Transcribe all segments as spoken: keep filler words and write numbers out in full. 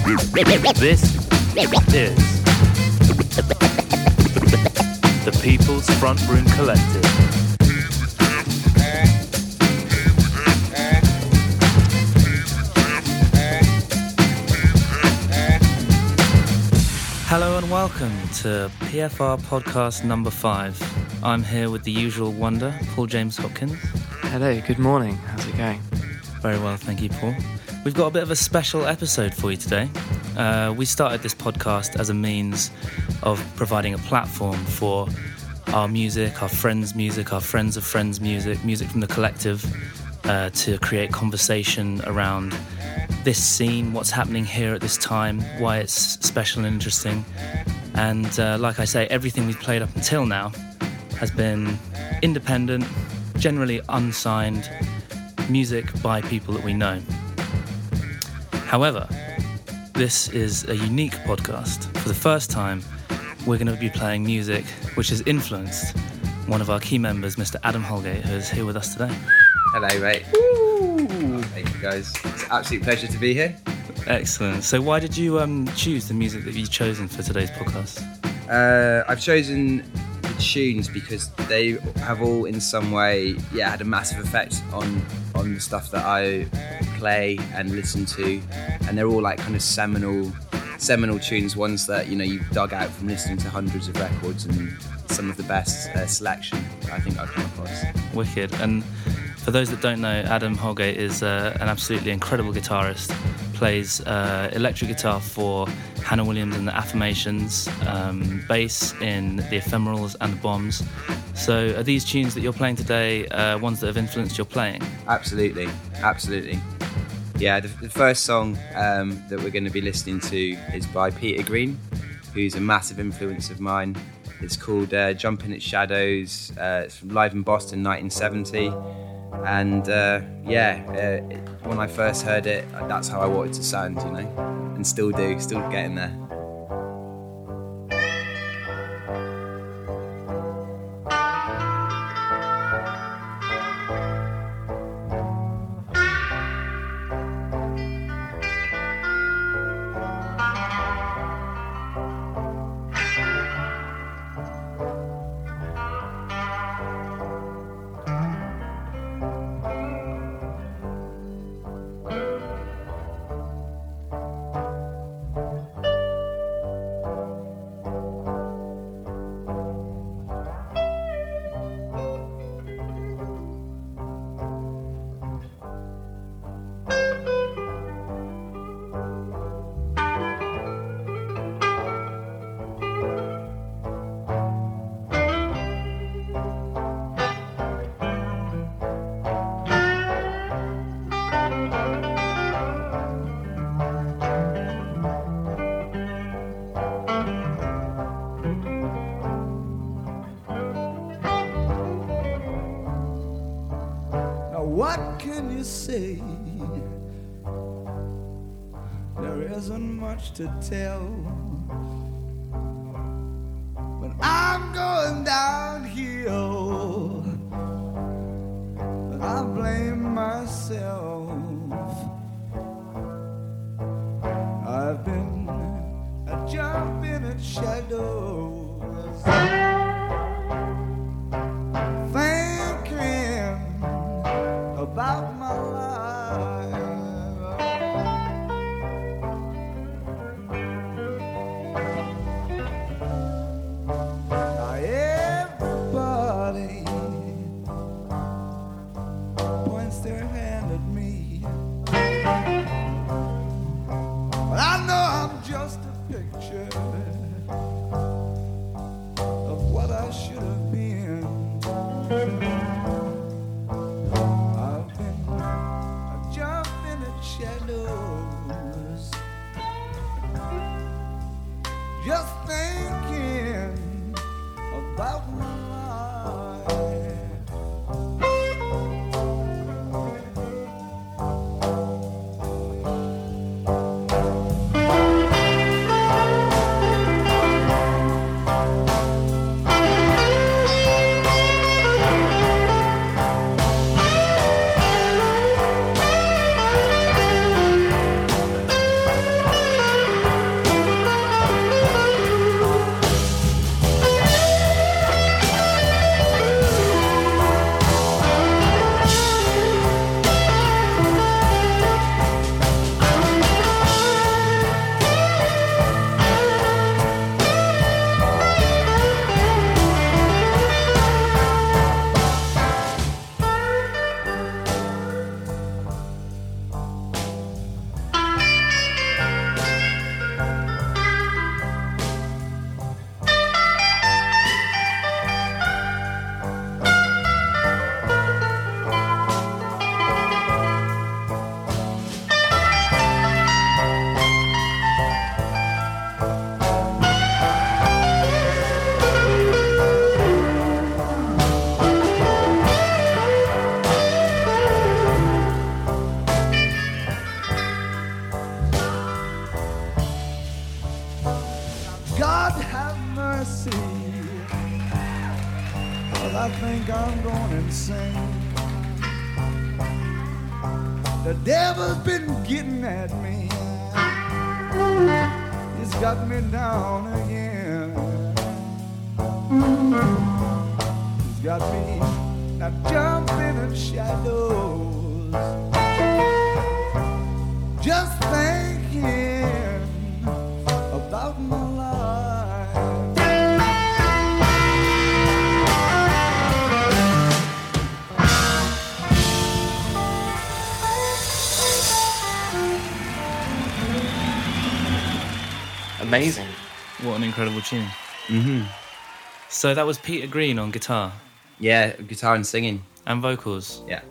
This is the People's Front Room Collective. Hello and welcome to P F R podcast number five. I'm here with the usual wonder, Paul James Hopkins. Hello, good morning. How's it going? Very well, thank you, Paul. We've got a bit of a special episode for you today. Uh, we started this podcast as a means of providing a platform for our music, our friends' music, our friends of friends' music, music from the collective, uh, to create conversation around this scene, what's happening here at this time, why it's special and interesting. And uh, like I say, everything we've played up until now has been independent, generally unsigned music by people that we know. However, this is a unique podcast. For the first time, we're going to be playing music which has influenced one of our key members, Mister Adam Holgate, who is here with us today. Hello, mate. Woo! Thank you, guys. It's an absolute pleasure to be here. Excellent. So why did you um, choose the music that you've chosen for today's podcast? Uh, I've chosen the tunes because they have all in some way, yeah, had a massive effect on, on the stuff that I play and listen to. And they're all like kind of seminal seminal tunes, ones that, you know, you've dug out from listening to hundreds of records, and some of the best uh, selection I think I've come across. Wicked. And for those that don't know, Adam Holgate is uh, an absolutely incredible guitarist. Plays uh, electric guitar for Hannah Williams and the Affirmations, um, bass in the Ephemerals and the Bombs. So are these tunes that you're playing today uh, ones that have influenced your playing? Absolutely, absolutely. Yeah, the, the first song um, that we're going to be listening to is by Peter Green, who's a massive influence of mine. It's called uh, Jump in Its Shadows. Uh, it's from live in Boston, nineteen seventy. And uh, yeah, uh, it, when I first heard it, that's how I wanted to sound, you know, and still do, still getting there. What can you say? There isn't much to tell. But I'm going downhill, but I blame myself. I've been a jumping at shadows, thinking about my life. Now everybody points their hand at me, but I know I'm just a picture of what I should have been. Shadows, just thinking about my life. I think I'm going insane. The devil's been getting at me. It's got me down again. It's got me now jumping in shadows, just thinking about my life. Amazing. What an incredible tune. Mm-hmm. So that was Peter Green on guitar Yeah, guitar and singing. and vocals. Yeah.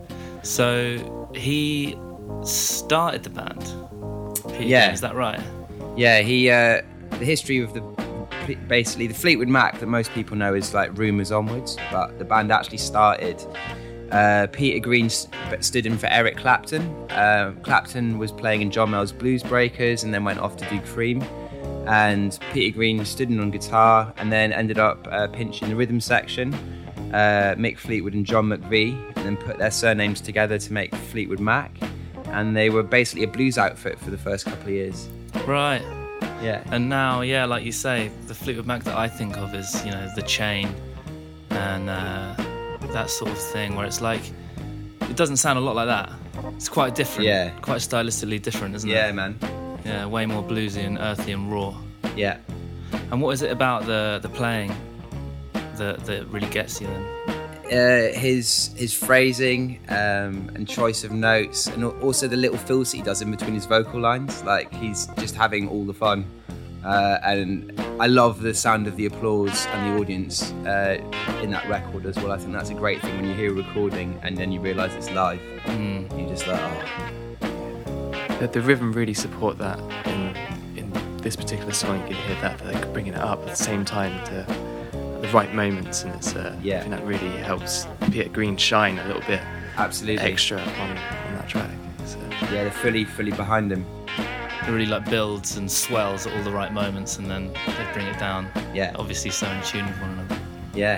So he started the band. Peter Yeah. Green, is that right? Yeah, he, uh, the history of the, basically the Fleetwood Mac that most people know is like Rumours onwards, but the band actually started, uh, Peter Green st- stood in for Eric Clapton. Uh, Clapton was playing in John Mayall's Blues Breakers and then went off to do Cream. And Peter Green stood in on guitar and then ended up uh, pinching the rhythm section. Uh, Mick Fleetwood and John McVie, and then put their surnames together to make Fleetwood Mac. And they were basically a blues outfit for the first couple of years. Right. Yeah. And now, yeah, like you say, the Fleetwood Mac that I think of is, you know, the chain and uh, that sort of thing where it's like, it doesn't sound a lot like that. It's quite different. Yeah. Quite stylistically different, isn't Yeah, it? man. Yeah, way more bluesy and earthy and raw. Yeah. And what is it about the the playing that that really gets you then? Uh, his his phrasing um, and choice of notes, and al- also the little fills that he does in between his vocal lines. Like he's just having all the fun, uh, and I love the sound of the applause and the audience uh, in that record as well. I think that's a great thing when you hear a recording and then you realise it's live. Mm. You just like, oh, The, the rhythm really support that in in this particular song. You can hear that they're bringing it up at the same time to the right moments, and it's uh, Yeah. I think that really helps Peter Green shine a little bit absolutely. extra on, on that track. So, Yeah, they're fully fully behind him. It really like builds and swells at all the right moments, and then they bring it down. Yeah. Obviously, so in tune with one another. Yeah.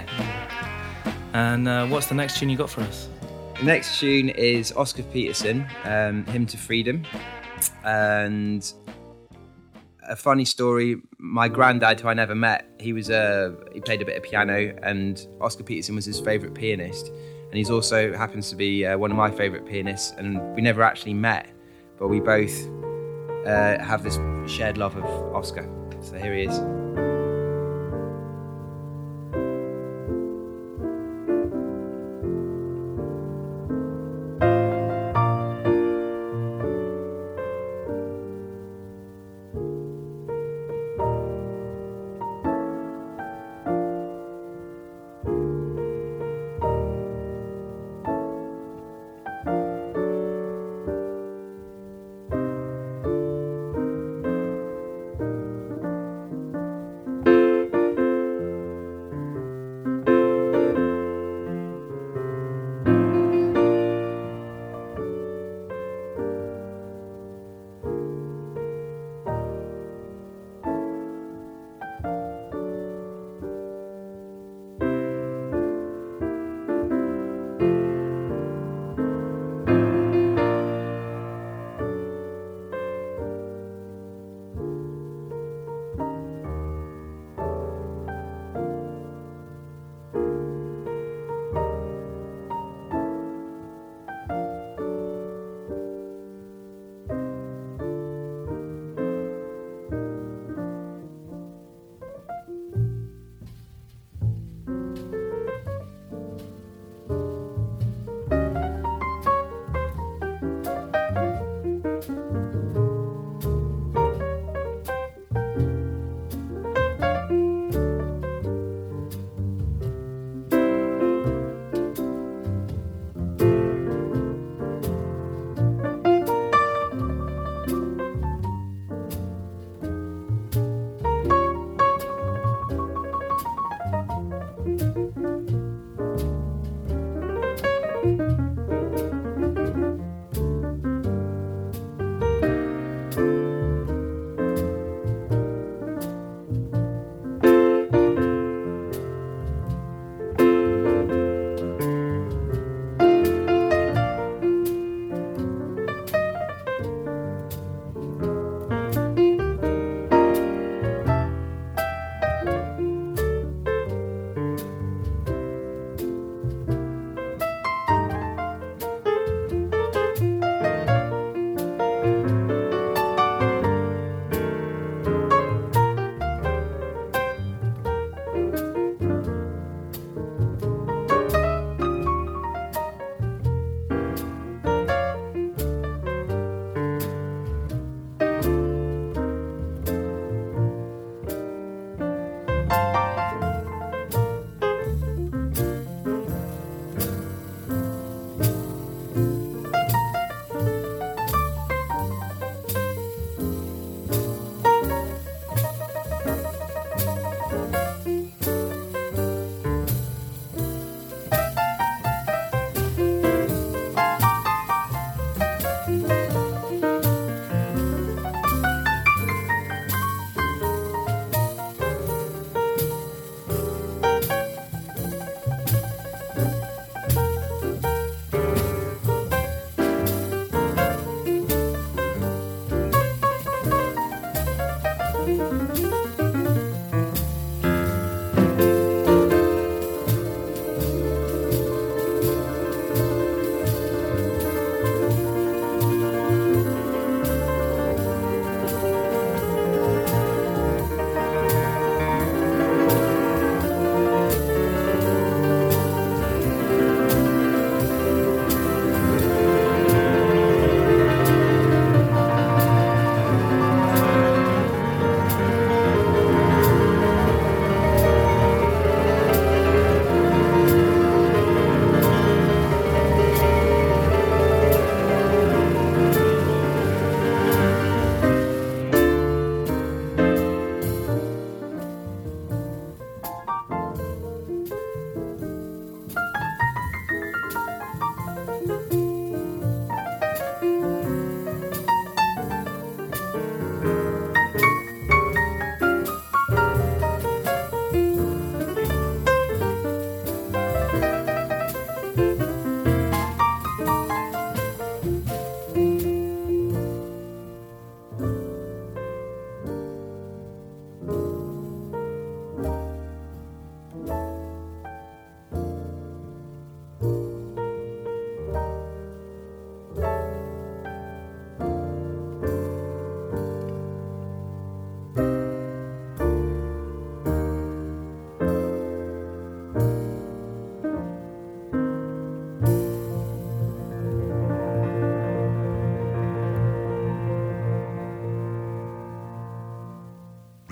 And uh, what's the next tune you got for us? The next tune is Oscar Peterson, um, Hymn to Freedom. And a funny story, my granddad, who I never met, he was uh, he played a bit of piano, and Oscar Peterson was his favourite pianist. And he's also happens to be uh, one of my favourite pianists, and we never actually met, but we both uh, have this shared love of Oscar. So here he is.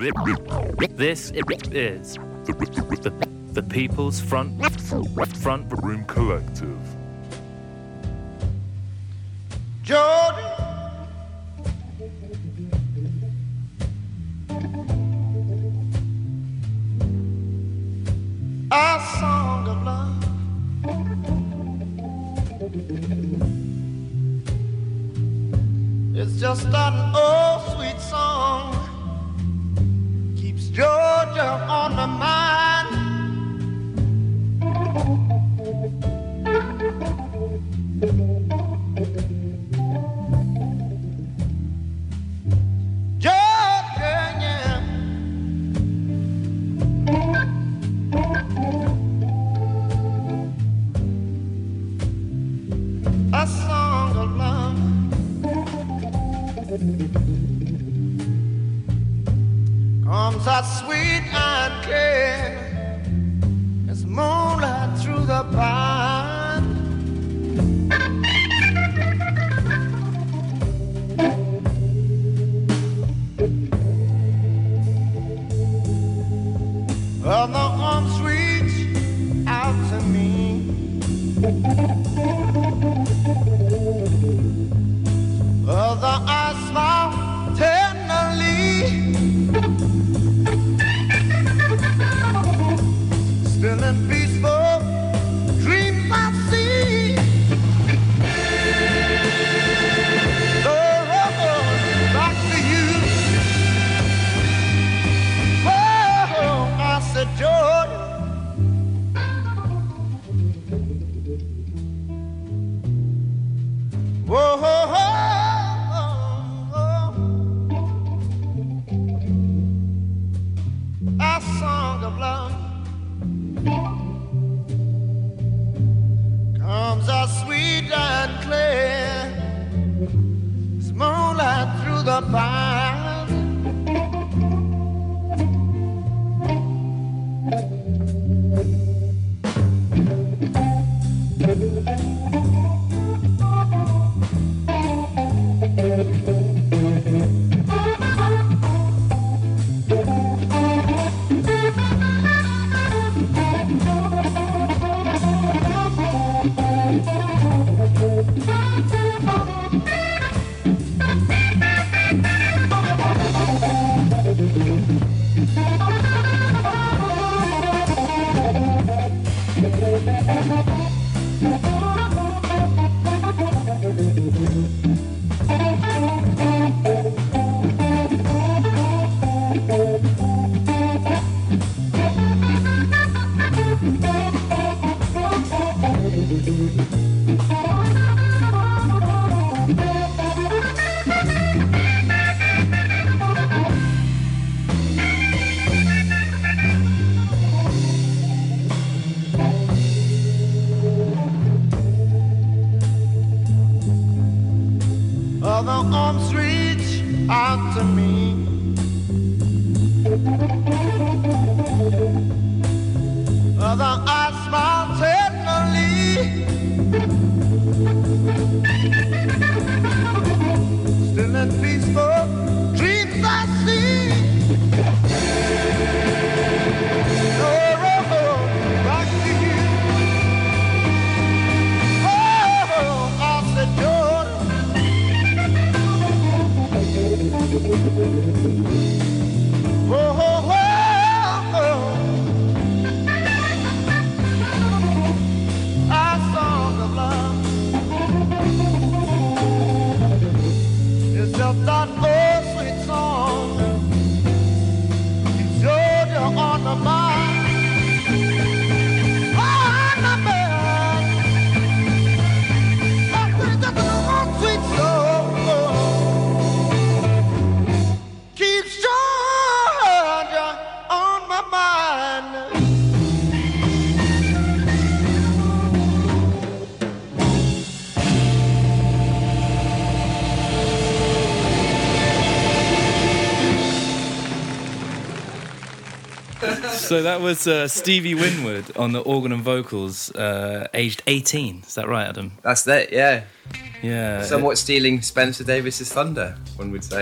This is the, the, the People's Front Front Room Collective. Jordan, our song of love it's just an old sweet song keeps Georgia on my mind. Georgia, yeah. A song of love comes out sweet and clear as moonlight through the pine. Well, the arms reach out to me. Well, the eyes smile tenderly. Still and peaceful dreams I see. The road back to you. Oh, I said, Jordan. Whoa, whoa, whoa. A song of love comes out sweet and clear as moonlight through the pine. Other arms reach out to me. Other eyes smile tenderly. Still and peaceful dreams I see. The road back to you. Oh, I said, Jordan. Whoa, whoa, whoa. A song of love is just that old sweet song. Keeps Georgia on the mind. On the mind. That's just an old sweet song. Keeps Georgia on my mind. So that was uh, Stevie Winwood on the organ and vocals, uh, aged eighteen. Is that right, Adam? That's it, yeah. Yeah. Somewhat stealing Spencer Davis's thunder, one would say.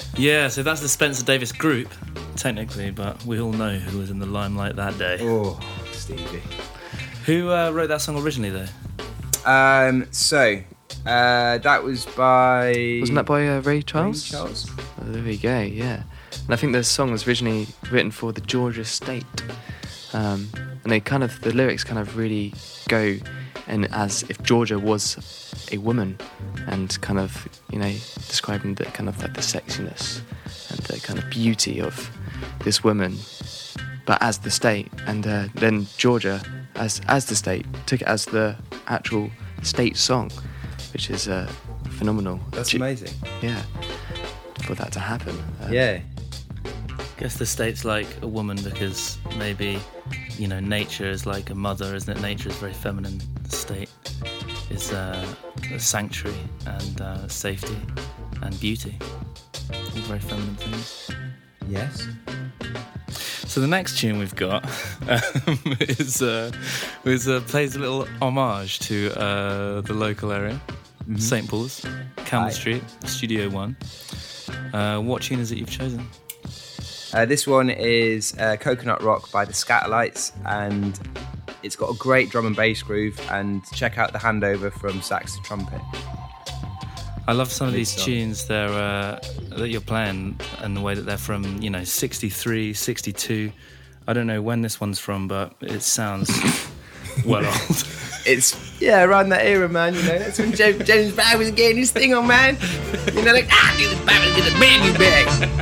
Yeah, so that's the Spencer Davis Group, technically, but we all know who was in the limelight that day. Oh, Stevie. Who uh, wrote that song originally, though? Um, so, uh, that was by... Wasn't that by uh, Ray Charles? Ray Charles. Oh, there we go, yeah. And I think the song was originally written for the Georgia State. Um, and they kind of, the lyrics kind of really go and as if Georgia was a woman and kind of, you know, describing the kind of like the sexiness and the kind of beauty of this woman, but as the state. And uh, then Georgia, as as the state, took it as the actual state song, which is uh, phenomenal. That's Ge- amazing. Yeah, for that to happen. Um, Yeah. I guess the state's like a woman because maybe, you know, nature is like a mother, isn't it? Nature is very feminine. The state is uh, a sanctuary and uh, safety and beauty. All very feminine things. Yes. So the next tune we've got um, is, uh, is uh, plays a little homage to uh, the local area, mm-hmm. Saint Paul's, Campbell Aye. Street, Studio One. Uh, what tune is it you've chosen? Uh, this one is uh, Coconut Rock by the Scatterlights, and it's got a great drum and bass groove, and check out the handover from sax to trumpet. I love some of Good these song. tunes they're, uh, that you're playing and the way that they're from, you know, sixty-three, sixty-two. I don't know when this one's from, but it sounds well old. It's, yeah, around that era, man, you know, that's when James, James Brown was getting his thing on, man. You know, like, ah, get the bag, get the bag, bag.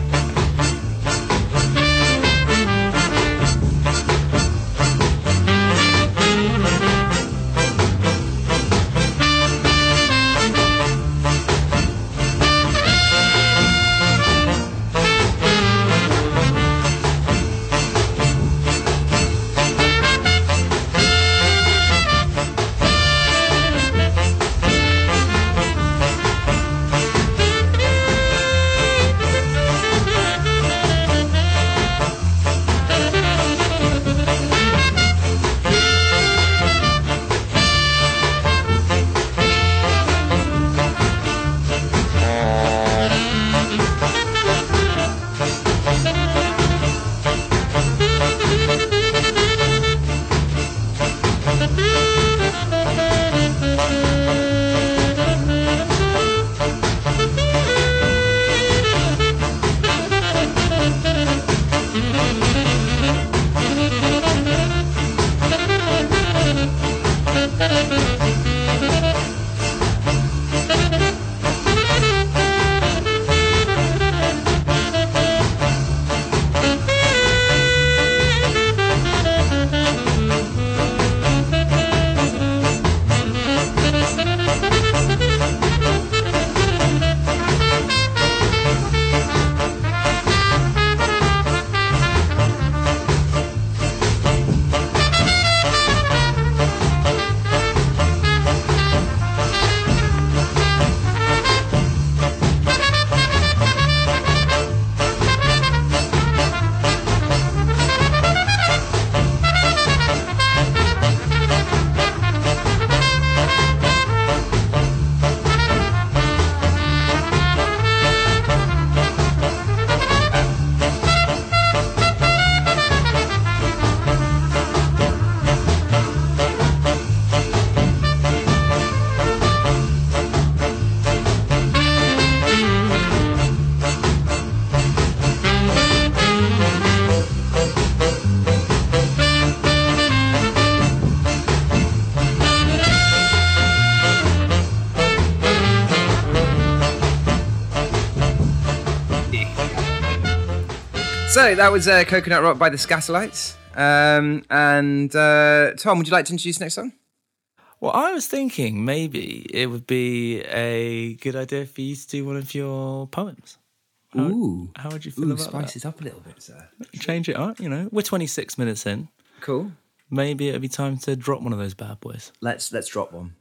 So that was uh, Coconut Rock by the Scatterlights. Um, and uh, Tom, would you like to introduce the next song? Well, I was thinking maybe it would be a good idea for you to do one of your poems. How, Ooh. How would you feel Ooh, about spice that? it up a little bit, sir. Change it up, you know. We're twenty-six minutes in. Cool. Maybe it'd be time to drop one of those bad boys. Let's let's drop one.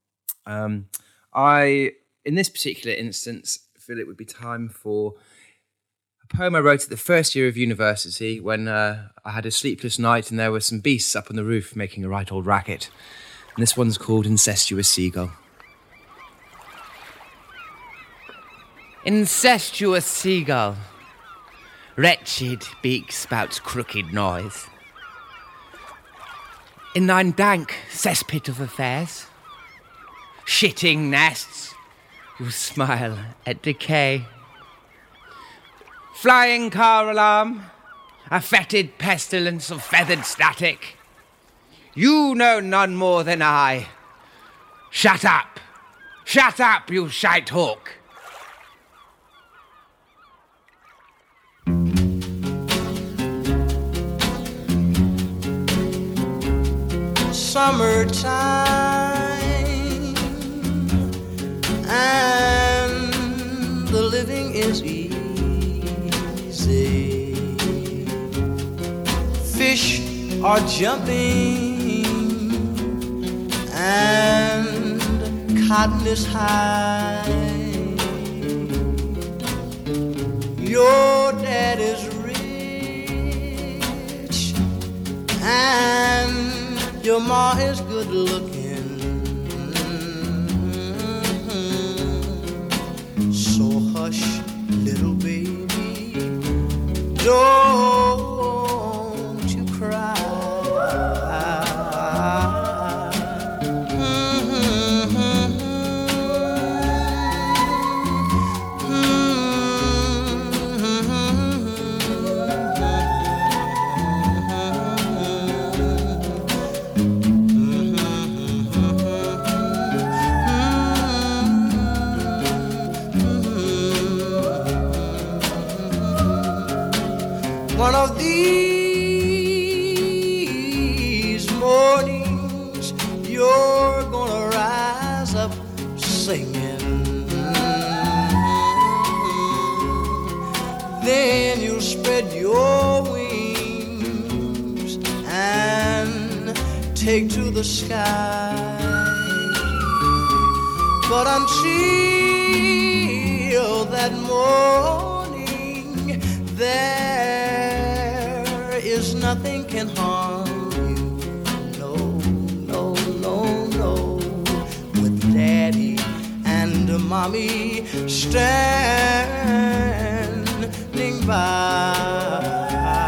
Um, I, in this particular instance, feel it would be time for a poem I wrote at the first year of university when uh, I had a sleepless night and there were some beasts up on the roof making a right old racket. And this one's called Incestuous Seagull. Incestuous seagull, wretched beak spouts crooked noise. In thine dank cesspit of affairs, shitting nests, you smile at decay. Flying car alarm, a fetid pestilence of feathered static. You know none more than I. Shut up! Shut up, you shite hawk! Summertime and the living is easy. Fish are jumping and cotton is high. Your dad is rich and your ma is good looking, so hush, little baby, don't you cry. One of these mornings, you're gonna rise up singing. Then you'll spread your wings and take to the sky. But until that morning, there is nothing can harm you. No, no, no, no. With Daddy and Mommy standing by.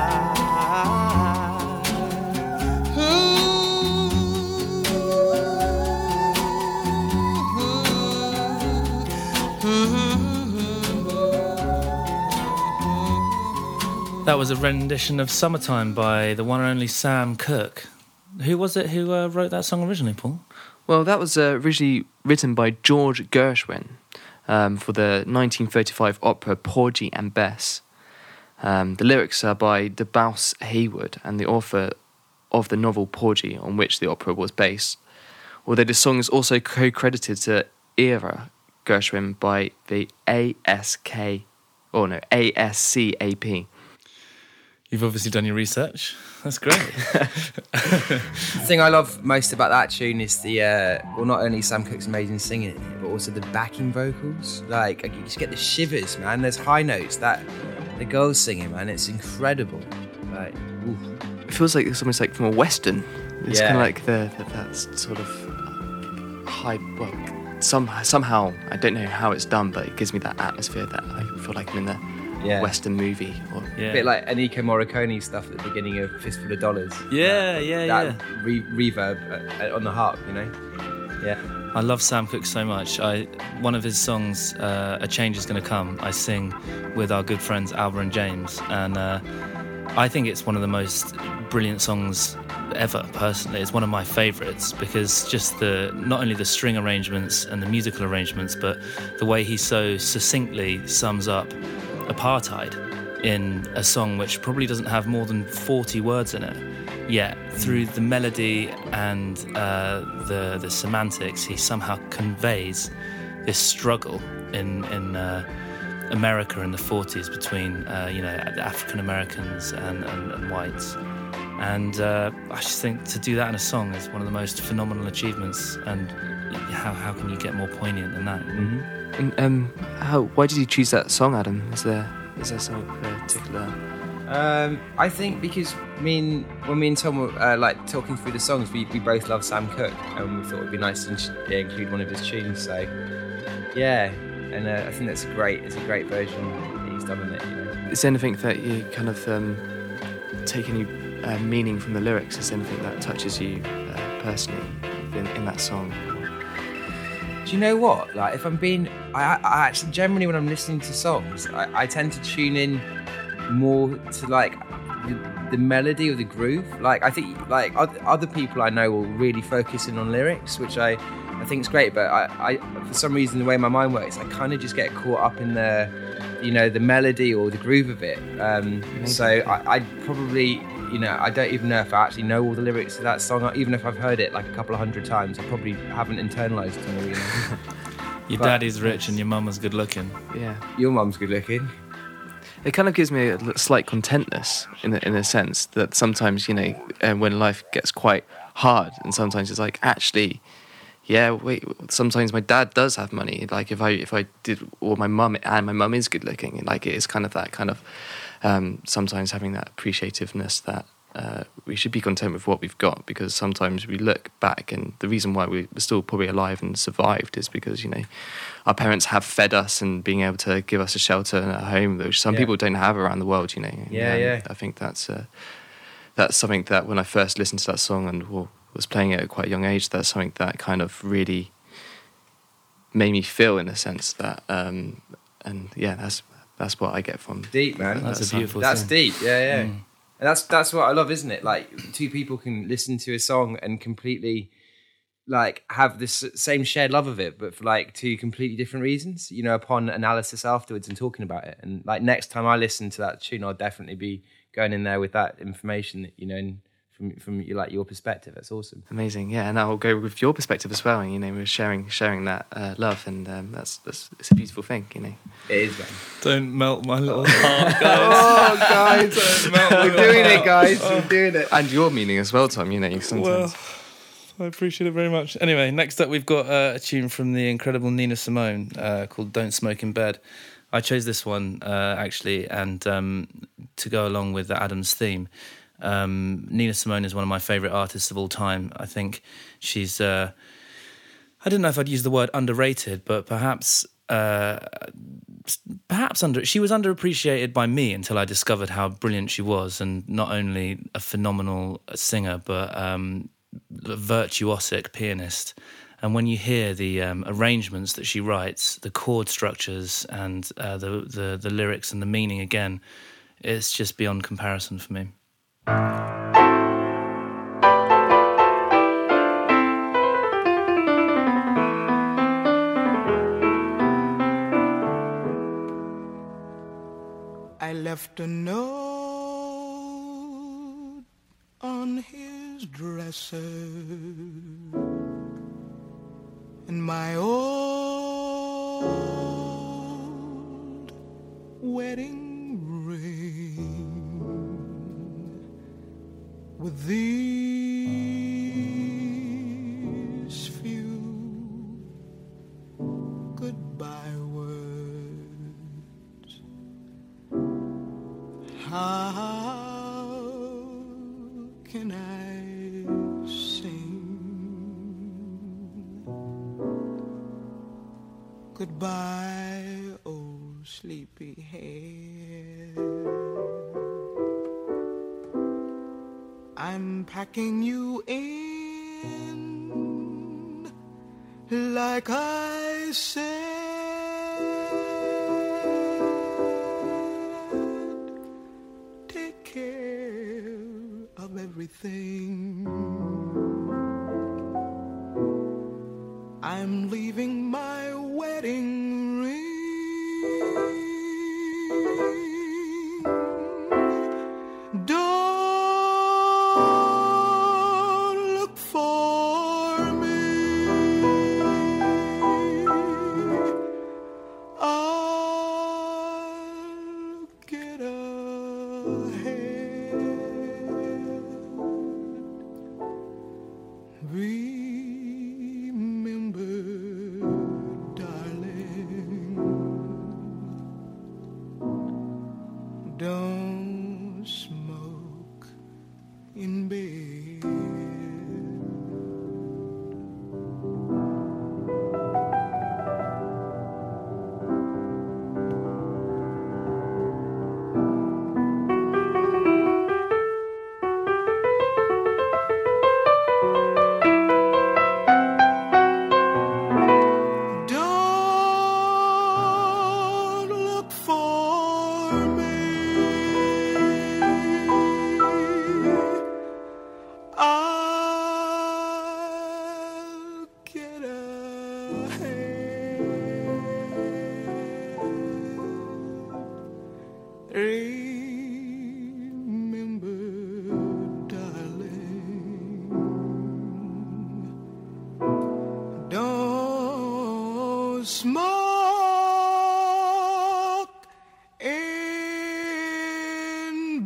That was a rendition of Summertime by the one and only Sam Cooke. Who was it who uh, wrote that song originally, Paul? Well, that was uh, originally written by George Gershwin um, for the nineteen thirty-five opera Porgy and Bess. Um, the lyrics are by DeBouse Haywood and the author of the novel Porgy, on which the opera was based. Although the song is also co-credited to Ira Gershwin by the A S K, or no, A S C A P. You've obviously done your research. That's great. The thing I love most about that tune is the, uh, well, not only Sam Cooke's amazing singing, but also the backing vocals. Like, you just get the shivers, man. There's high notes that the girl's singing, man. It's incredible. Like, oof. It feels like it's almost like from a western. It's Yeah. kind of like the, the that sort of high. Well, some somehow I don't know how it's done, but it gives me that atmosphere that I feel like I'm in the Yeah. western movie. Or, Yeah. A bit like Enrico Morricone stuff at the beginning of Fistful of Dollars. Yeah, that, yeah, that yeah. Re- reverb uh, on the harp, you know? Yeah. I love Sam Cooke so much. I one of his songs, uh, "A Change Is Gonna Come," I sing with our good friends Alba and James, and uh, I think it's one of the most brilliant songs ever. Personally, it's one of my favourites because just the not only the string arrangements and the musical arrangements, but the way he so succinctly sums up apartheid in a song which probably doesn't have more than forty words in it. Yet through the melody and uh, the the semantics, he somehow conveys this struggle in in uh, America in the forties between uh, you know African Americans and, and, and whites. And uh, I just think to do that in a song is one of the most phenomenal achievements. And how how can you get more poignant than that? Mm-hmm. and, um, how? Why did you choose that song, Adam? Is there is there something particular? Um, I think because me and, when me and Tom were uh, like talking through the songs, we, we both love Sam Cooke, and we thought it'd be nice to in- yeah, include one of his tunes. So, yeah, and uh, I think that's great. It's a great version that he's done on it. You know? Is there anything that you kind of um, take any uh, meaning from the lyrics? Is there anything that touches you uh, personally in, in that song? Do you know what? Like, if I'm being, I, I actually generally when I'm listening to songs, I, I tend to tune in more to like the, the melody or the groove. Like, I think like other, other people I know will really focus in on lyrics, which I, I think is great. But I, I, for some reason, the way my mind works, I kind of just get caught up in the, you know, the melody or the groove of it. Um, so I, I'd probably. You know, I don't even know if I actually know all the lyrics to that song. Even if I've heard it like a couple of hundred times, I probably haven't internalised it all. You know? Your But- daddy's rich and your mama's good looking. Yeah. Your mum's good looking. It kind of gives me a slight contentness in a, in a sense that sometimes, you know, uh, when life gets quite hard and sometimes it's like, actually, yeah, wait, sometimes my dad does have money. Like if I if I did, or my mum, and my mum is good looking. And like it is kind of that kind of, um, sometimes having that appreciativeness that uh, we should be content with what we've got, because sometimes we look back and the reason why we're still probably alive and survived is because, you know, our parents have fed us and being able to give us a shelter and a home, which some Yeah. people don't have around the world, you know. Yeah, And yeah. I think that's uh, that's something that when I first listened to that song and well, was playing it at quite a young age, that's something that kind of really made me feel in a sense that, um, and yeah, that's that's what I get from Deep, man. That's a song. beautiful That's thing. deep. Yeah, yeah. Mm. And that's that's what I love, isn't it? Like two people can listen to a song and completely like have this same shared love of it, but for like two completely different reasons, you know, upon analysis afterwards and talking about it. And like next time I listen to that tune, I'll definitely be going in there with that information, you know, and from from like your perspective. That's awesome. Amazing, yeah, and I'll go with your perspective as well. You know, we're sharing sharing that uh, love, and um, that's that's it's a beautiful thing. You know, It is, man. Don't melt my little heart, guys. Oh, guys, Don't melt my we're little doing it, heart. guys. We're doing it. and your meaning as well, Tom. You know, sometimes. Well, I appreciate it very much. Anyway, next up we've got uh, a tune from the incredible Nina Simone uh, called Don't Smoke in Bed. I chose this one, uh, actually, and um, to go along with the Adams theme. Um, Nina Simone is one of my favourite artists of all time. I think she's... Uh, I don't know if I'd use the word underrated, but perhaps... Uh, perhaps under she was underappreciated by me until I discovered how brilliant she was, and not only a phenomenal singer, but um, a virtuosic pianist. And when you hear the um, arrangements that she writes, the chord structures and uh, the, the the lyrics and the meaning again, it's just beyond comparison for me. I left a note on his dresser, and my old wedding ring with these few goodbye words. How can I sing goodbye, oh sleepyhead? I'm packing you in like I said. Take care of everything. I'm leaving my wedding ring. Don't look for me. I'll get ahead. Remember, darling, don't smoke in bed. Remember, darling, don't smoke in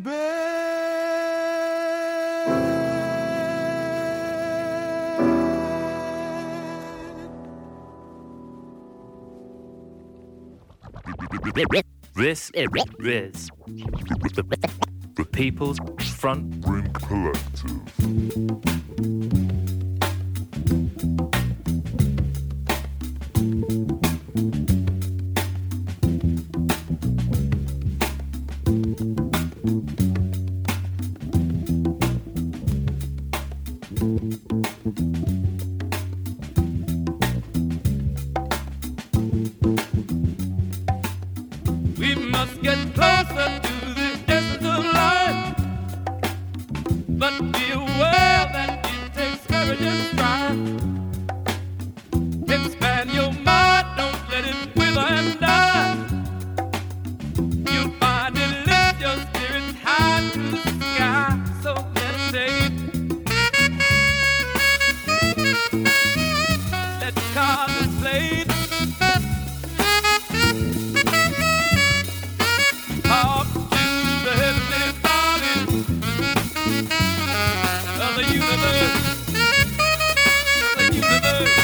bed. This is Riz, the People's Front Room Collective. We must get closer to the essence of life, but be aware that it takes courage and strive. Expand your mind, don't let it wither and die. You'll find it lift your spirits high to the sky. So meditate, let contemplate. Talk to the heavenly bodies of the universe, of the universe.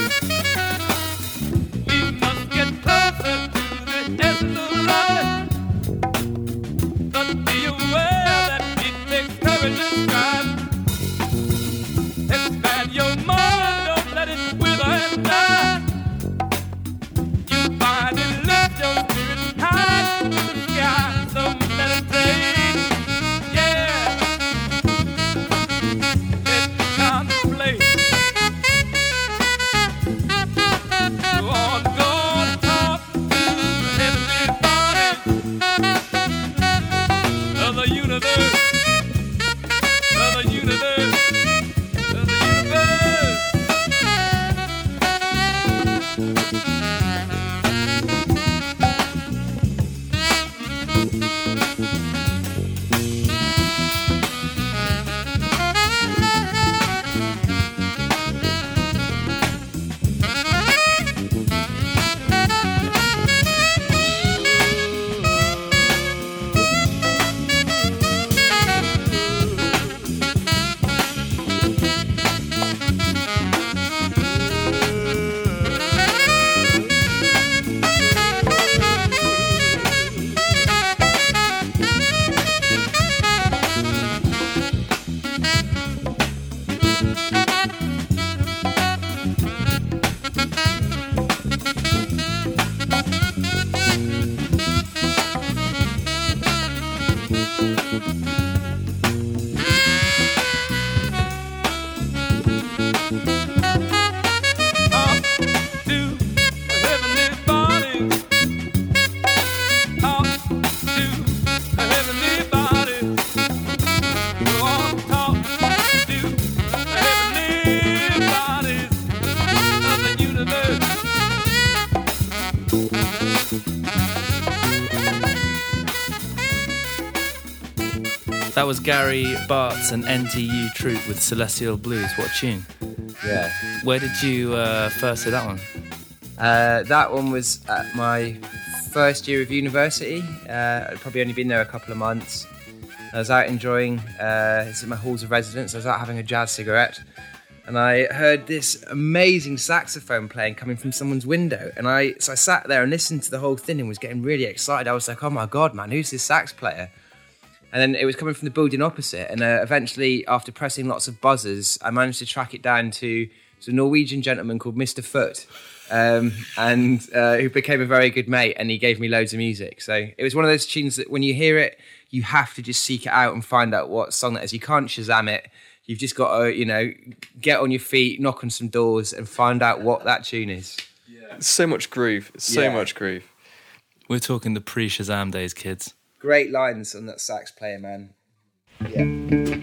We must get closer to the essence of life, but be aware that it takes courage and strive. Expand your mind, don't let it wither and die. You find it lift your spirits high to the sky. So meditate, yeah. Let contemplate. Go on, go on, talk to the heavenly bodies of the universe, of the universe, of the universe. That was Gary Bartz and N T U Troop with Celestial Blues. What tune? Yeah. Where did you uh, first hear that one? Uh, that one was at my first year of university. Uh, I'd probably only been there a couple of months. I was out enjoying, uh, it's in my halls of residence, I was out having a jazz cigarette, and I heard this amazing saxophone playing coming from someone's window. And I, so I sat there and listened to the whole thing and was getting really excited. I was like, oh my God, man, who's this sax player? And then it was coming from the building opposite. And uh, eventually, after pressing lots of buzzers, I managed to track it down to a Norwegian gentleman called Mister Foot, um, and uh, who became a very good mate. And he gave me loads of music. So it was one of those tunes that when you hear it, you have to just seek it out and find out what song that is. You can't Shazam it. You've just got to, you know, get on your feet, knock on some doors, and find out what that tune is. Yeah. So much groove. So Yeah. much groove. We're talking the pre-Shazam days, kids. Great lines on that sax player, man. Yeah.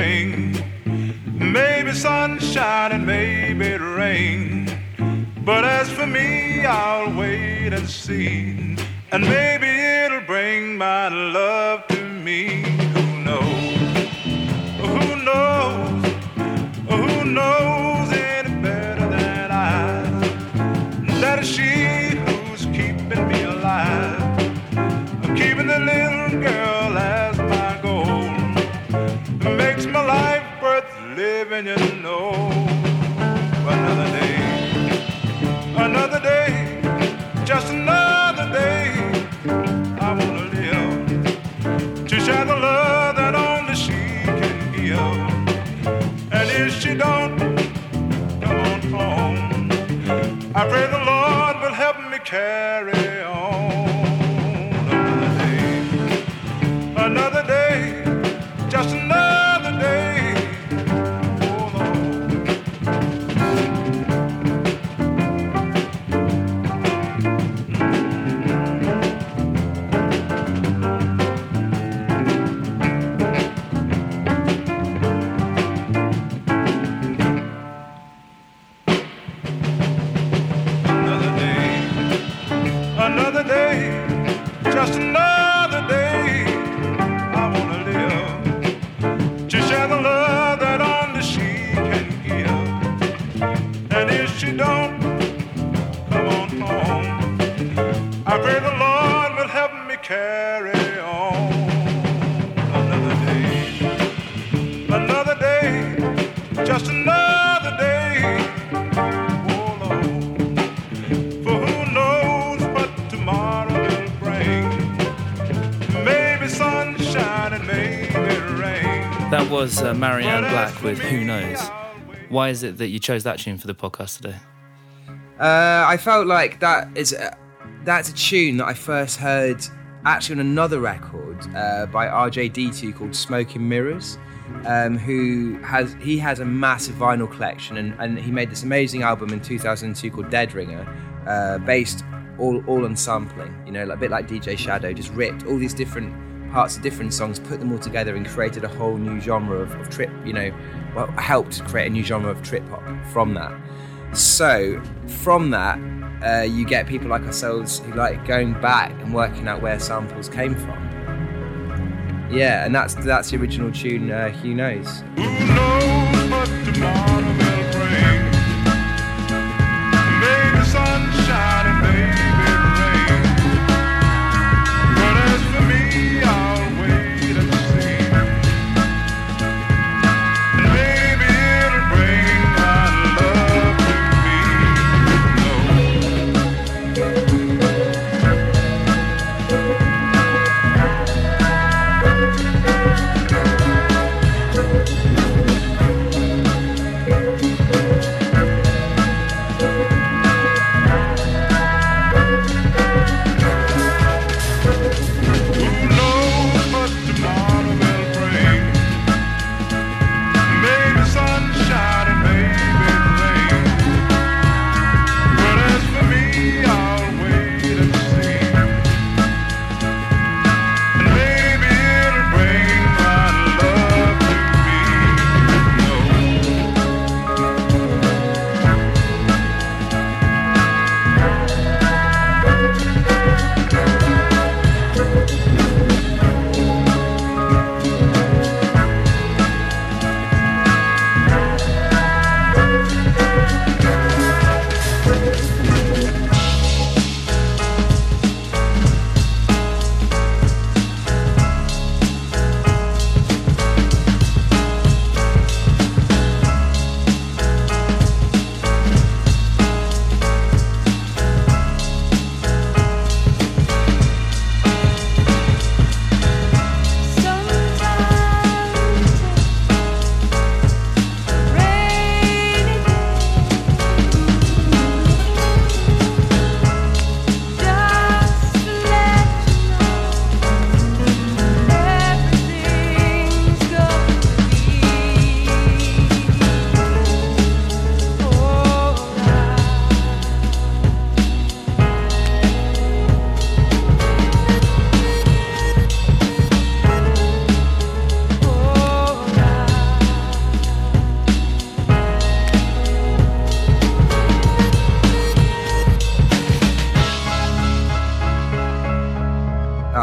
bring. Maybe sunshine and maybe rain. But as for me, I'll wait and see. And maybe it'll bring my love to me. Who knows? Who knows? Who knows any better than I? That is she who's keeping me alive. Keeping the little girl as my goal. It makes my life worth living, you know. Another day, another day, just another day. I wanna live to share the love that only she can give. And if she don't come on home, I pray the Lord will help me carry on. Another day, just another day. Oh Lord. Another day, another day, just another day. I wanna live to share the love that only she can give. And if she don't come on home, I pray the Lord will help me carry on. Another day, another day, just another day. Oh Lord, for who knows what tomorrow will bring. Maybe sunshine and maybe rain. That was uh, Marianne Black with Who Knows. Why is it that you chose that tune for the podcast today? Uh, I felt like that is a, that's a tune that I first heard actually on another record uh, by R J D two called Smoke and Mirrors, um, who has he has a massive vinyl collection, and, and he made this amazing album in two thousand two called Dead Ringer, uh, based all all on sampling. You know, a bit like D J Shadow, just ripped all these different parts of different songs, put them all together, and created a whole new genre of, of trip. You know, well, helped create a new genre of trip hop from that. So from that, uh, you get people like ourselves who like going back and working out where samples came from. Yeah, and that's that's the original tune. Uh, Who Knows? Who knows what tomorrow will bring? Maybe sunshine and maybe rain. But as for me, I'll wait and see. And maybe it'll bring my love to me. No.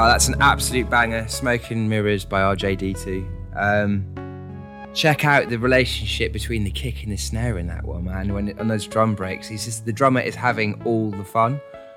Oh, that's an absolute banger. Smoke and Mirrors by R J D two. Um, check out the relationship between the kick and the snare in that one, man. When on those drum breaks, he's just the drummer is having all the fun.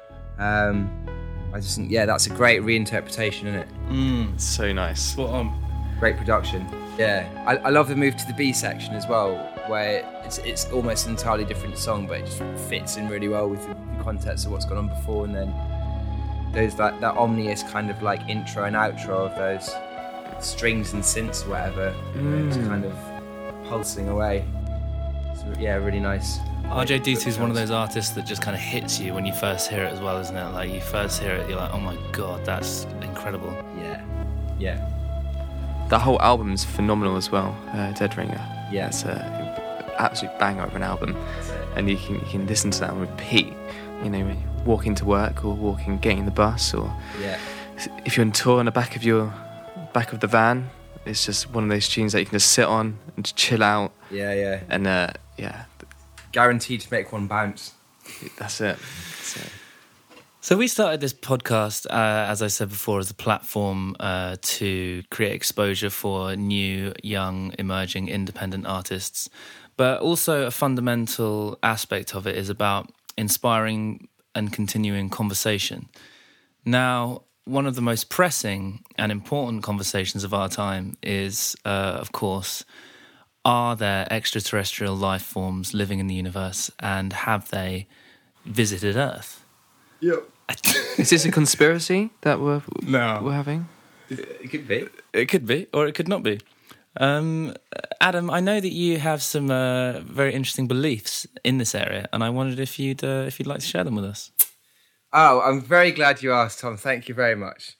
Um, I just think, yeah, that's a great reinterpretation, isn't it? Mm. So nice. Spot on. Great production. Yeah, I, I love the move to the B section as well, where it's it's almost an entirely different song, but it just fits in really well with the, the context of what's gone on before, and then there's that, that ominous kind of like intro and outro of those strings and synths or whatever, mm. It's kind of pulsing away. So, yeah, really nice. R J D two is one of those artists that just kind of hits you when you first hear it as well, isn't it? Like you first hear it, you're like, oh my god, that's incredible. Yeah, yeah. That whole album's phenomenal as well, uh, Dead Ringer. Yeah. It's an absolute banger of an album. And you can you can listen to that on repeat, you know, when you're walking to work or walking, getting the bus, or yeah. if you're on tour in the back of your back of the van, it's just one of those tunes that you can just sit on and just chill out. Yeah, yeah. And uh, yeah. Guaranteed to make one bounce. That's it. That's it. So we started this podcast, uh, as I said before, as a platform uh, to create exposure for new, young, emerging, independent artists. But also a fundamental aspect of it is about inspiring and continuing conversation. Now, one of the most pressing and important conversations of our time is, uh, of course, are there extraterrestrial life forms living in the universe, and have they visited Earth? Yep. Is this a conspiracy that we're no. we're having? It could be. It could be, or it could not be. Um, Adam, I know that you have some uh, very interesting beliefs in this area, and I wondered if you'd uh, if you'd like to share them with us. Oh, I'm very glad you asked, Tom. Thank you very much.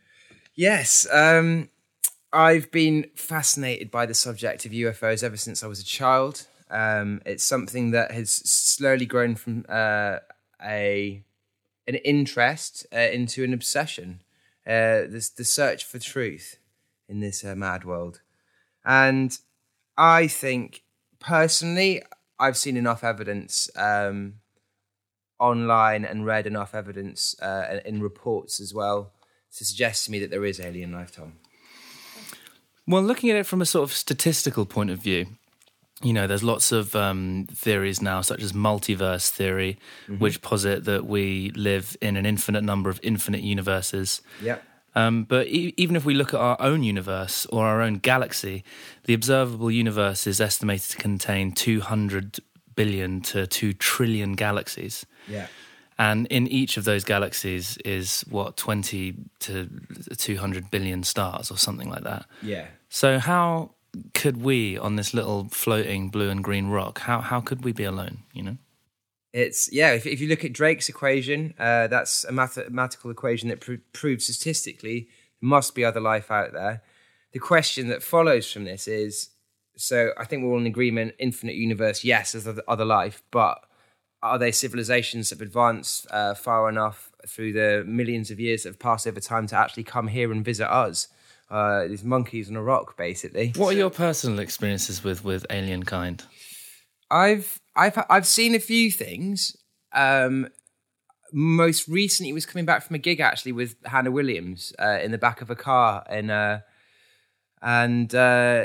Yes, um, I've been fascinated by the subject of U F Os ever since I was a child. Um, it's something that has slowly grown from uh, a an interest uh, into an obsession. Uh, this the search for truth in this uh, mad world. And I think, personally, I've seen enough evidence um, online and read enough evidence uh, in reports as well to suggest to me that there is alien life, Tom. Well, looking at it from a sort of statistical point of view, you know, there's lots of um, theories now, such as multiverse theory, mm-hmm. which posit that we live in an infinite number of infinite universes. Yeah. Um, but e- even if we look at our own universe or our own galaxy, the observable universe is estimated to contain two hundred billion to two trillion galaxies. Yeah. And in each of those galaxies is, what, twenty to two hundred billion stars or something like that. Yeah. So how could we, on this little floating blue and green rock, how how could we be alone, you know? It's, yeah, if, if you look at Drake's equation, uh, that's a mathematical equation that pr- proves statistically there must be other life out there. The question that follows from this is, so I think we're all in agreement, infinite universe, yes, there's other life, but are they civilizations that have advanced uh, far enough through the millions of years that have passed over time to actually come here and visit us? Uh, these monkeys on a rock, basically. What are your personal experiences with, with alien kind? I've I've I've seen a few things. Um, most recently, was coming back from a gig actually with Hannah Williams uh, in the back of a car, and uh, and uh,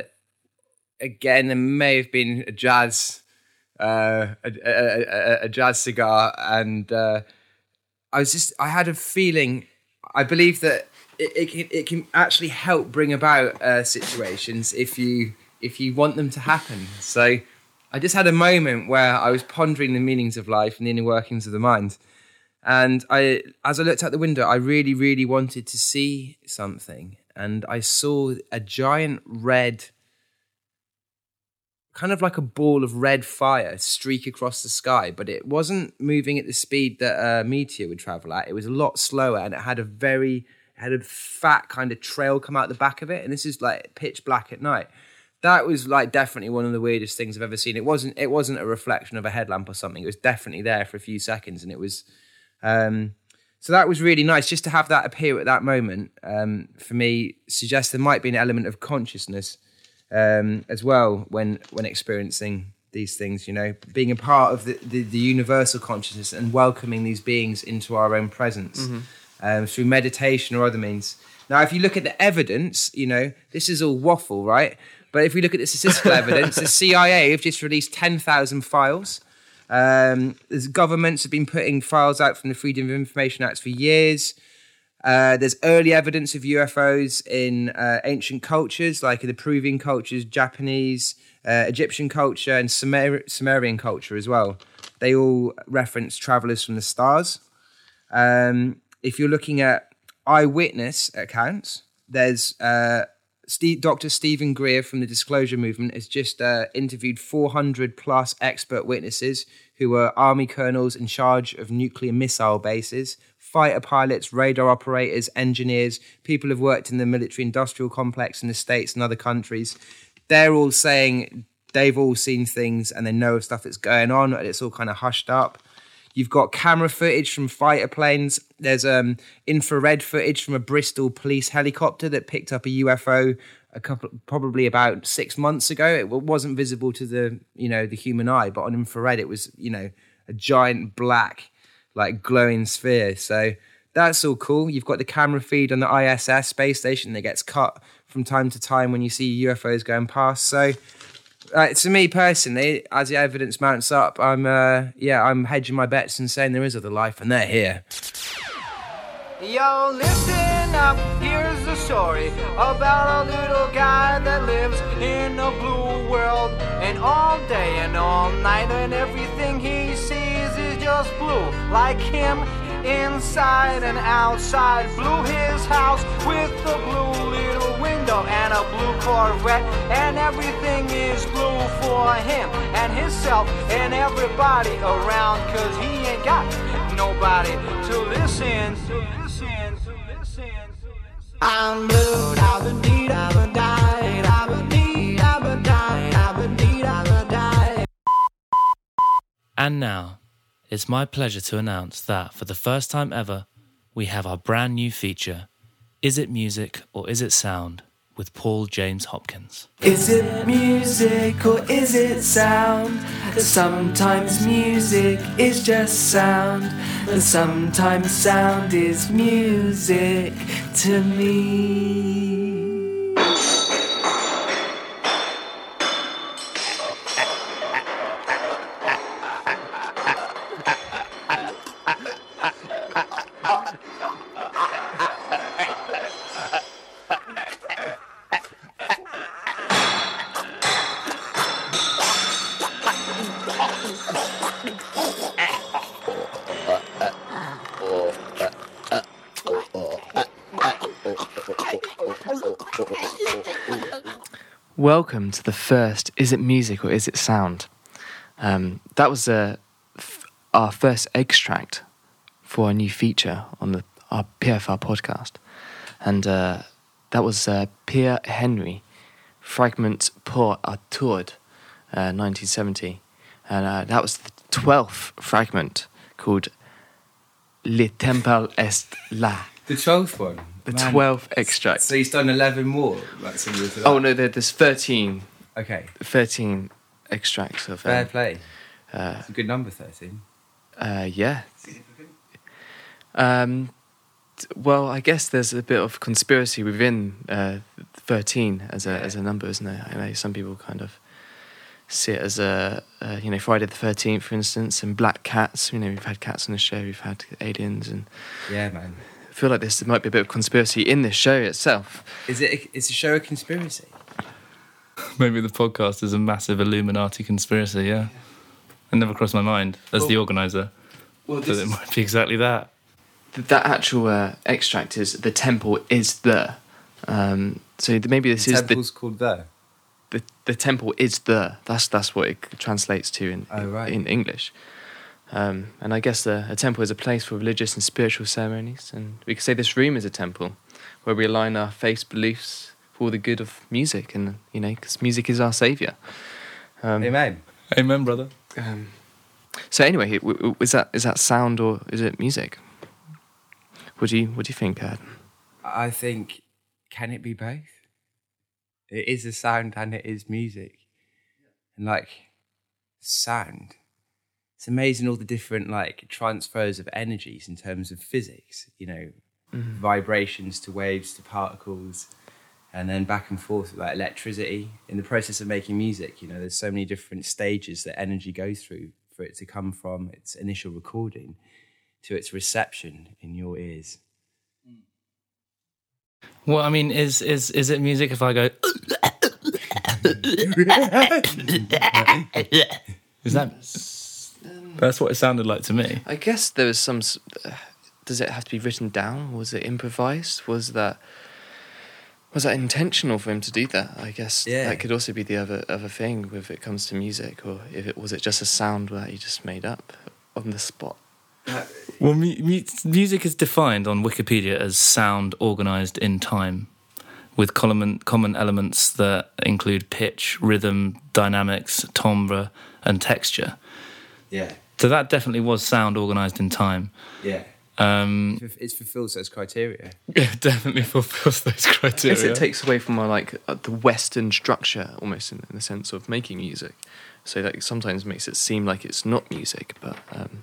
again there may have been a jazz uh, a, a, a, a jazz cigar, and uh, I was just I had a feeling. I believe that it it can, it can actually help bring about uh, situations if you if you want them to happen. So. I just had a moment where I was pondering the meanings of life and the inner workings of the mind. And I, as I looked out the window, I really, really wanted to see something. And I saw a giant red, kind of like a ball of red fire streak across the sky. But it wasn't moving at the speed that a meteor would travel at. It was a lot slower, and it had a very, it had a fat kind of trail come out the back of it. And this is like pitch black at night. That was like definitely one of the weirdest things I've ever seen. It wasn't it wasn't a reflection of a headlamp or something. It was definitely there for a few seconds, and it was um, so that was really nice just to have that appear at that moment. Um, for me, suggests there might be an element of consciousness um, as well when when experiencing these things. You know, being a part of the the, the universal consciousness and welcoming these beings into our own presence. Mm-hmm. um, through meditation or other means. Now, if you look at the evidence, you know, this is all waffle, right? But if we look at the statistical evidence, the C I A have just released ten thousand files. Um, there's governments have been putting files out from the Freedom of Information Act for years. Uh, there's early evidence of U F Os in uh, ancient cultures, like in the Peruvian cultures, Japanese, uh, Egyptian culture, and Sumer- Sumerian culture as well. They all reference travelers from the stars. Um, if you're looking at eyewitness accounts, there's uh, Steve, Doctor Stephen Greer from the Disclosure Movement has just uh, interviewed four hundred plus expert witnesses who were army colonels in charge of nuclear missile bases, fighter pilots, radar operators, engineers, people who've worked in the military-industrial complex in the States and other countries. They're all saying they've all seen things and they know of stuff that's going on, and it's all kind of hushed up. You've got camera footage from fighter planes. There's um, infrared footage from a Bristol police helicopter that picked up a U F O a couple, probably about six months ago. It wasn't visible to the, you know, the human eye, but on infrared, it was, you know, a giant black, like glowing sphere. So that's all cool. You've got the camera feed on the I S S space station that gets cut from time to time when you see U F Os going past. So uh, to me personally, as the evidence mounts up, I'm uh, yeah, I'm hedging my bets and saying there is other life and they're here. Yo, listen up, here's the story about a little guy that lives in a blue world. And all day and all night and everything he sees is just blue. Like him, inside and outside. Blue his house with a blue little window and a blue Corvette. And everything is blue for him and himself and everybody around. Cause he ain't got nobody to listen to. I'm blue, I've been deed, I've been died, I've been deed, I've been died, I've been deed, I've been died. And now, it's my pleasure to announce that for the first time ever, we have our brand new feature, Is It Music or Is It Sound? With Paul James Hopkins. Is it music or is it sound? Sometimes music is just sound, and sometimes sound is music to me. Welcome to the first Is It Music or Is It Sound? Um, that was uh, f- our first extract for our new feature on the our P F R podcast. And uh, that was uh, Pierre Henry, Fragment pour à tourde, uh, nineteen seventy. And uh, that was the twelfth fragment called Le Temple est là. The twelfth one? The Man. twelfth extract. So he's done eleven more, like similar to that? Oh, no, there, there's thirteen. Okay. thirteen extracts of... Fair um, play. Uh, It's a good number, thirteen. uh, yeah. Um, t- well, I guess there's a bit of conspiracy within uh, thirteen as a Yeah. as a number, isn't there? I know some people kind of see it as a, uh, you know, Friday the thirteenth, for instance, and Black Cats. You know, we've had cats on the show, we've had aliens, and Yeah, man. I feel like this might be a bit of conspiracy in this show itself. Is it? A, is the show a conspiracy? Maybe the podcast is a massive Illuminati conspiracy, yeah. It never crossed my mind as Well- the organiser Well, that it might be exactly that. Th- that actual uh, extract is the temple is the. Um, so th- maybe this The is temple's called the. the, the the temple is the. That's that's what it translates to in Oh, right. in English. Um, and I guess the, a temple is a place for religious and spiritual ceremonies, and we could say this room is a temple where we align our faith beliefs for the good of music, and you know, because music is our savior. Um, Amen. Amen, brother. um, so anyway, w- w- is that is that sound or is it music? What do you what do you think, Ed? I think, can it be both? It is a sound and it is music. And like, sound. It's amazing all the different like transfers of energies in terms of physics. You know, mm. vibrations to waves to particles, and then back and forth with like electricity. In the process of making music, you know, there's so many different stages that energy goes through for it to come from its initial recording to its reception in your ears. Well, I mean, is is is it music if I go? Is that? That's what it sounded like to me. I guess there was some. Uh, does it have to be written down? Was it improvised? Was that was that intentional for him to do that? I guess yeah. that could also be the other other thing if it comes to music, or if it was it just a sound that he just made up on the spot. Well, mu- mu- music is defined on Wikipedia as sound organised in time, with common common elements that include pitch, rhythm, dynamics, timbre, and texture. Yeah. So that definitely was sound organised in time. Yeah. Um, it fulfills those criteria. It definitely fulfills those criteria. I guess it takes away from uh, like uh, the Western structure, almost in, in the sense of making music. So that sometimes makes it seem like it's not music, but um,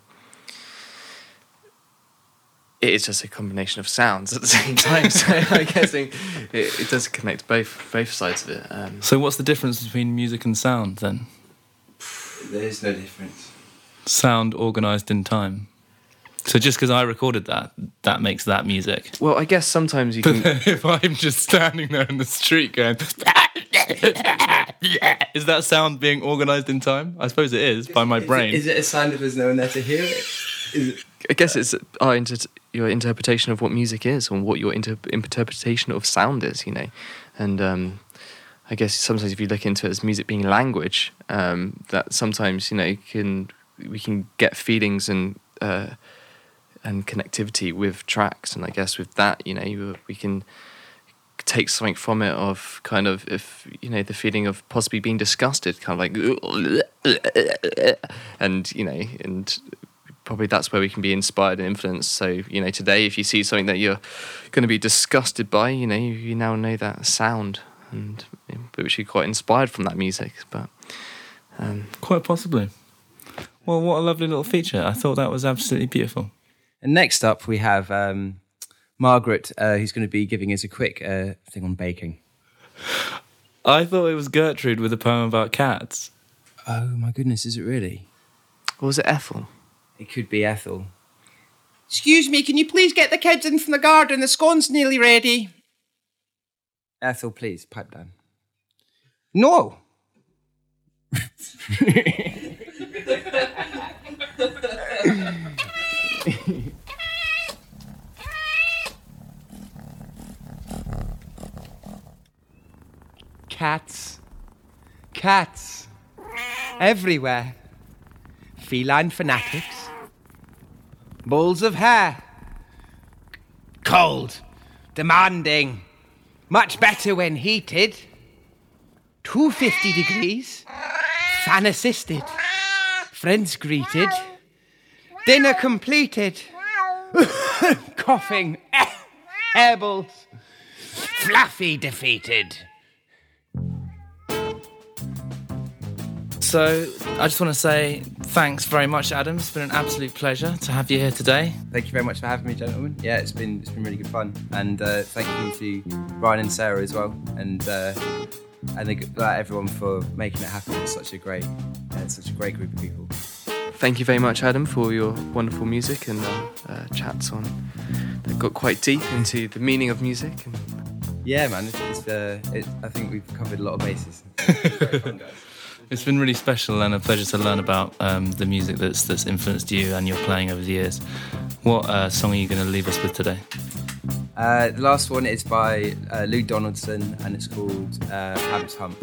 it is just a combination of sounds at the same time. So I guess it, it does connect both both sides of it. Um, so what's the difference between music and sound then? There is no difference. Sound organised in time. So just because I recorded that, that makes that music. Well, I guess sometimes you can... But if I'm just standing there in the street going... Is that sound being organised in time? I suppose it is, by my is brain. It, is it a sound if there's no one there to hear it? Is it I guess it's our inter- your interpretation of what music is, and what your inter- interpretation of sound is, you know. And um, I guess sometimes if you look into it as music being language, um, that sometimes, you know, can we can get feelings and... Uh, and connectivity with tracks, and I guess with that, you know, we can take something from it of kind of, if you know, the feeling of possibly being disgusted, kind of like, and you know, and probably that's where we can be inspired and influenced. So you know, today, if you see something that you're going to be disgusted by, you know, you, you now know that sound, and which you're quite inspired from that music. But um, quite possibly. Well, what a lovely little feature! I thought that was absolutely beautiful. And next up, we have um, Margaret, uh, who's going to be giving us a quick uh, thing on baking. I thought it was Gertrude with a poem about cats. Oh, my goodness, is it really? Or was it Ethel? It could be Ethel. Excuse me, can you please get the kids in from the garden? The scone's nearly ready. Ethel, please, pipe down. No. Cats. Cats. Everywhere. Feline fanatics. Balls of hair. Cold. Demanding. Much better when heated. two hundred fifty degrees. Fan assisted. Friends greeted. Dinner completed. Coughing. Hairballs. Fluffy defeated. So I just want to say thanks very much, Adam. It's been an absolute pleasure to have you here today. Thank you very much for having me, gentlemen. Yeah, it's been it's been really good fun, and uh, thank you to Ryan and Sarah as well, and uh, and the, uh, everyone for making it happen. It's such a great, uh, such a great group of people. Thank you very much, Adam, for your wonderful music and uh, uh, chats on that got quite deep into the meaning of music. And... Yeah, man, it's, it's, uh, it, I think we've covered a lot of bases. It's very fun, guys. It's been really special and a pleasure to learn about um, the music that's that's influenced you and your playing over the years. What uh, song are you going to leave us with today? Uh, the last one is by uh, Lou Donaldson, and it's called uh, Habs Hump.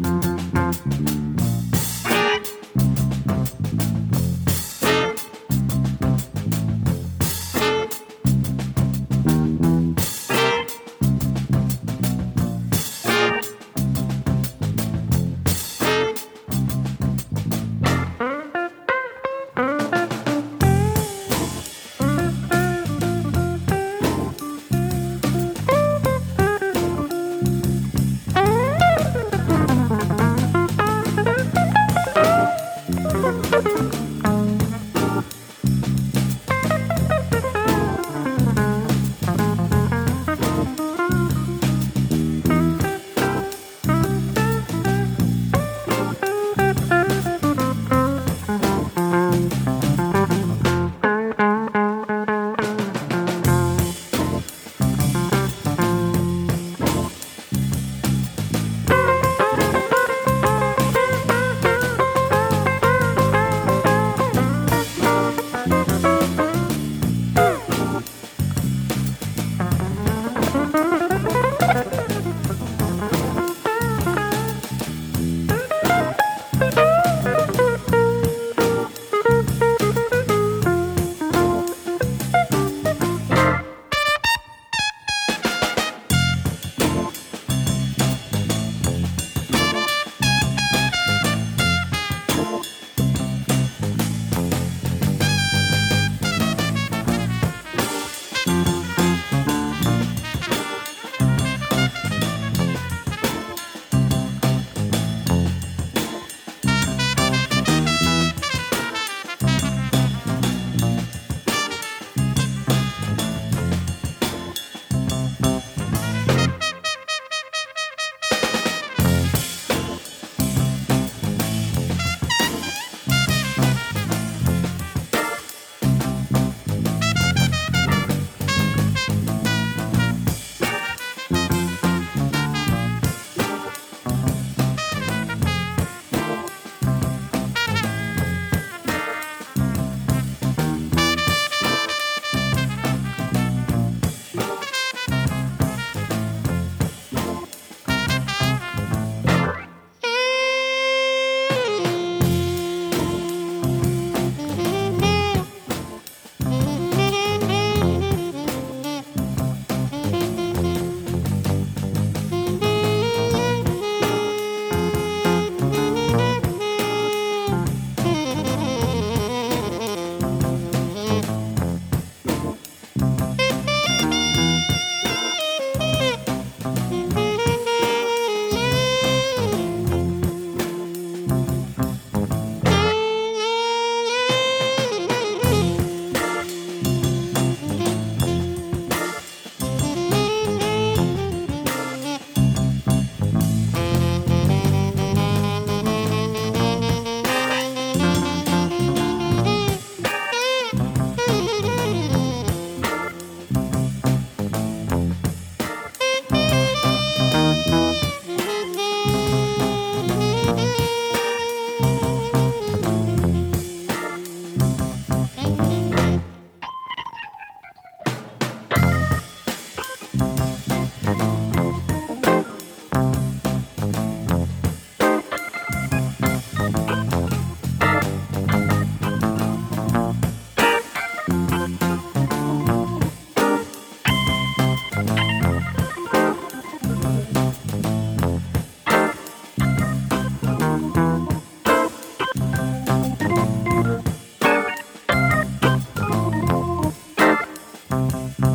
Thank